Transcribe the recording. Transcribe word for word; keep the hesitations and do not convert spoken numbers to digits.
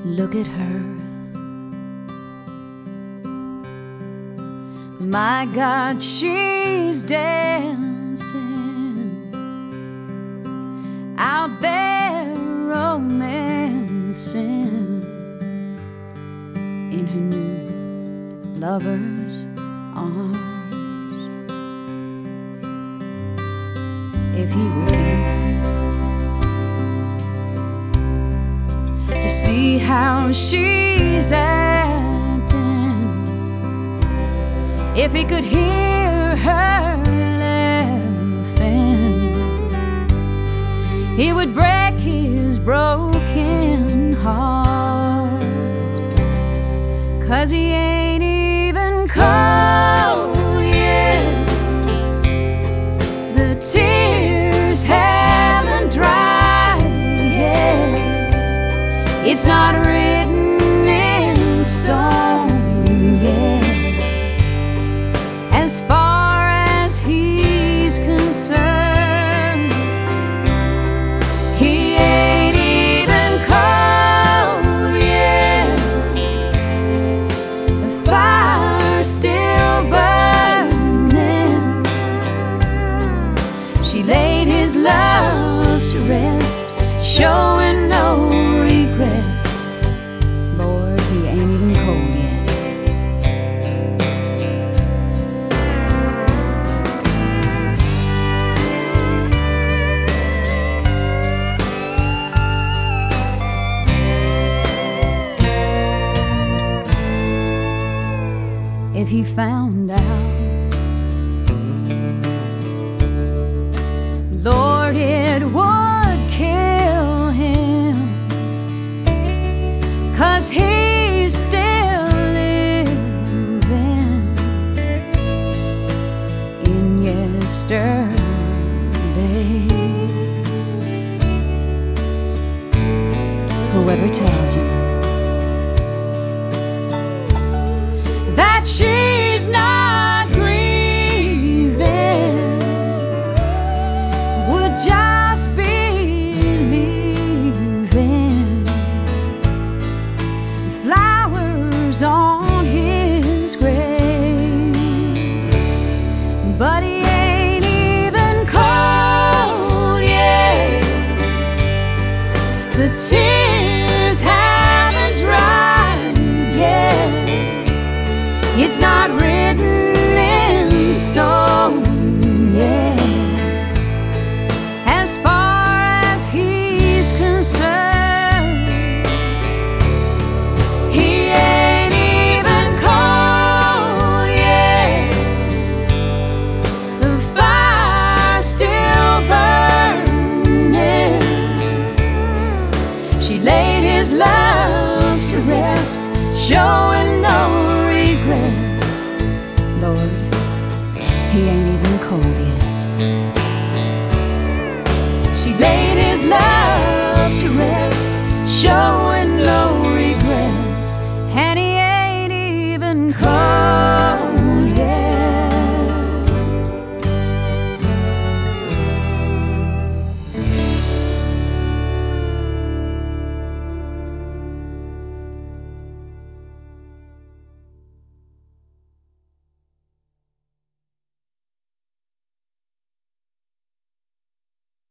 Look at her. My God, she's dancing out there, romancing in her new lover's arms. If he were here to see how she's acting, if he could hear her laughing, he would break his broken heart. 'Cause he ain't even cold yet, the tears haven't dried yet. It's not written in stone yet. As far as he's concerned, he ain't even cold yet. The fire's still burning. She laid his love to rest, showing no regrets. Lord, he ain't even cold yet. If he found out, Lord, it would kill him. 'Cause he's still living in yesterday. Whoever tells him that she's not grieving would just be leaving flowers on his grave. But he ain't even cold yet, the tears haven't dried yet. It's not written in stone yet. As far as he's concerned,